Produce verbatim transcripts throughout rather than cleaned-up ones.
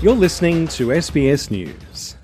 You're listening to S B S News.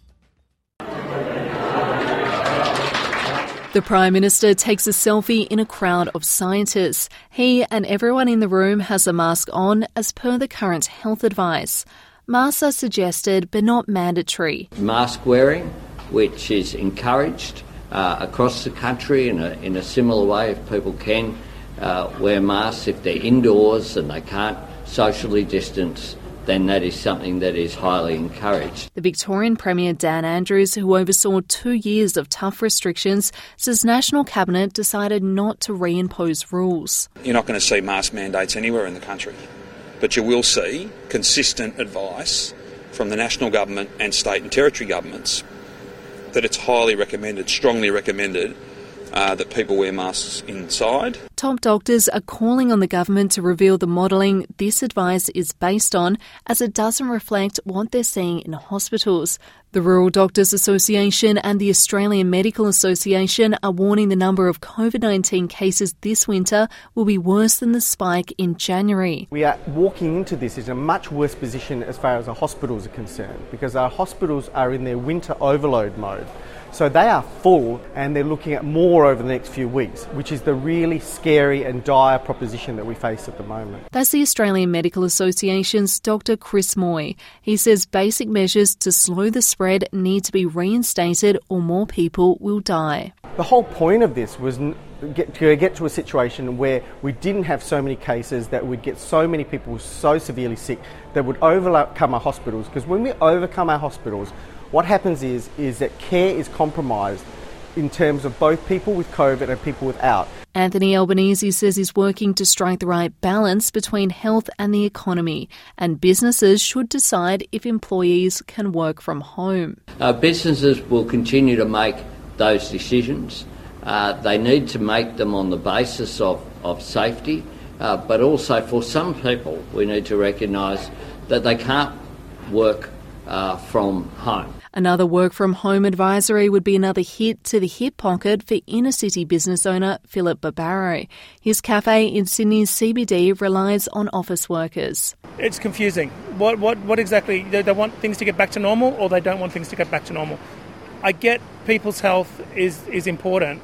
The Prime Minister takes a selfie in a crowd of scientists. He and everyone in the room has a mask on as per the current health advice. Masks are suggested but not mandatory. Mask wearing, which is encouraged uh, across the country in a, in a similar way, if people can uh, wear masks if they're indoors and they can't socially distance, then that is something that is highly encouraged. The Victorian Premier Dan Andrews, who oversaw two years of tough restrictions, says National Cabinet decided not to reimpose rules. You're not going to see mask mandates anywhere in the country, but you will see consistent advice from the national government and state and territory governments that it's highly recommended, strongly recommended, Uh, that people wear masks inside. Top doctors are calling on the government to reveal the modelling this advice is based on, as it doesn't reflect what they're seeing in hospitals. The Rural Doctors Association and the Australian Medical Association are warning the number of COVID nineteen cases this winter will be worse than the spike in January. We are walking into this in a much worse position as far as our hospitals are concerned, because our hospitals are in their winter overload mode. So they are full and they're looking at more over the next few weeks, which is the really scary and dire proposition that we face at the moment. That's the Australian Medical Association's Doctor Chris Moy. He says basic measures to slow the spread need to be reinstated or more people will die. The whole point of this was get to get to a situation where we didn't have so many cases, that we'd get so many people so severely sick that would overcome our hospitals. Because when we overcome our hospitals, what happens is, is that care is compromised in terms of both people with COVID and people without. Anthony Albanese says he's working to strike the right balance between health and the economy, and businesses should decide if employees can work from home. Uh, businesses will continue to make those decisions. Uh, they need to make them on the basis of, of safety, uh, but also for some people we need to recognise that they can't work uh, from home. Another work-from-home advisory would be another hit to the hip pocket for inner-city business owner Philip Barbaro. His cafe in Sydney's C B D relies on office workers. It's confusing. What what what exactly? They, they want things to get back to normal, or they don't want things to get back to normal. I get people's health is, is important,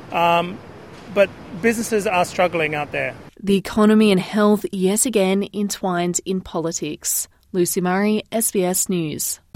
um, but businesses are struggling out there. The economy and health yet again entwined in politics. Lucy Murray, S B S News.